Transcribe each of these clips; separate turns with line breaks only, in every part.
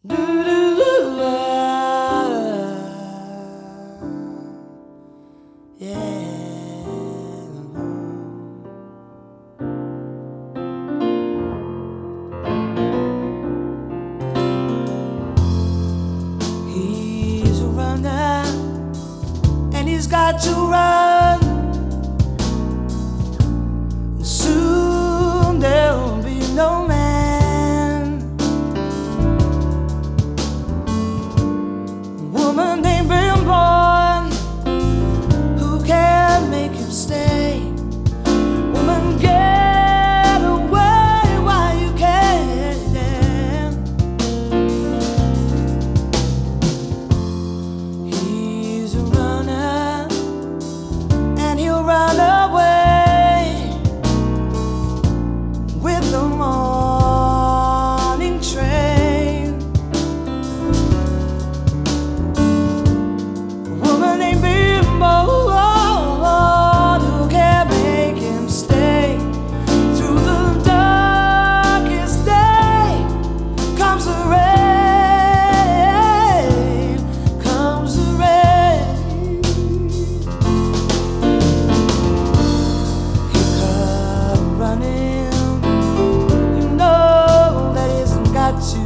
He's a runner and he's got to run. And soon there'll be no man. A woman ain't been born who can make him stay. Woman, get away while you can. He's a runner and he'll run away with the morning train. A woman ain't been born who can make him stay. Through the darkest day comes the rain, comes the rain. He come running, you know that he's got to.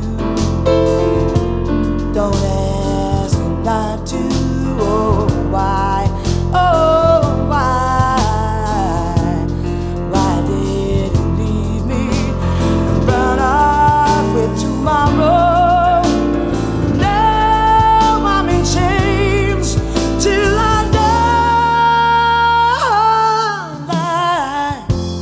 Don't ask him not to. Oh, why? Oh, why? Why did you leave me and run off with tomorrow? Now I'm in chains till I die.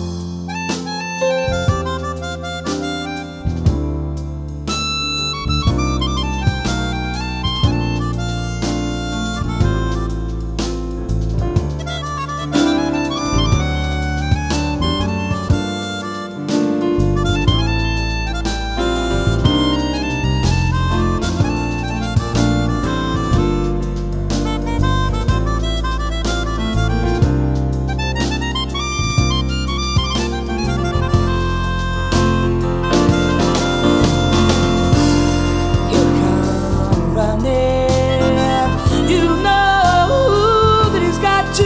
He'll come running, you know that he's got to.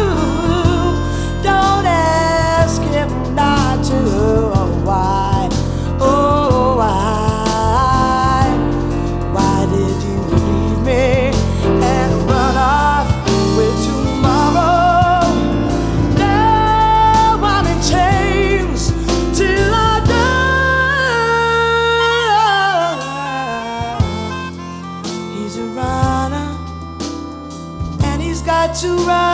Don't ask him not to. Oh, why? Oh, why? Why did you leave me and run off with tomorrow? Now I'm in chains till I die. He's a runner and he's got to run.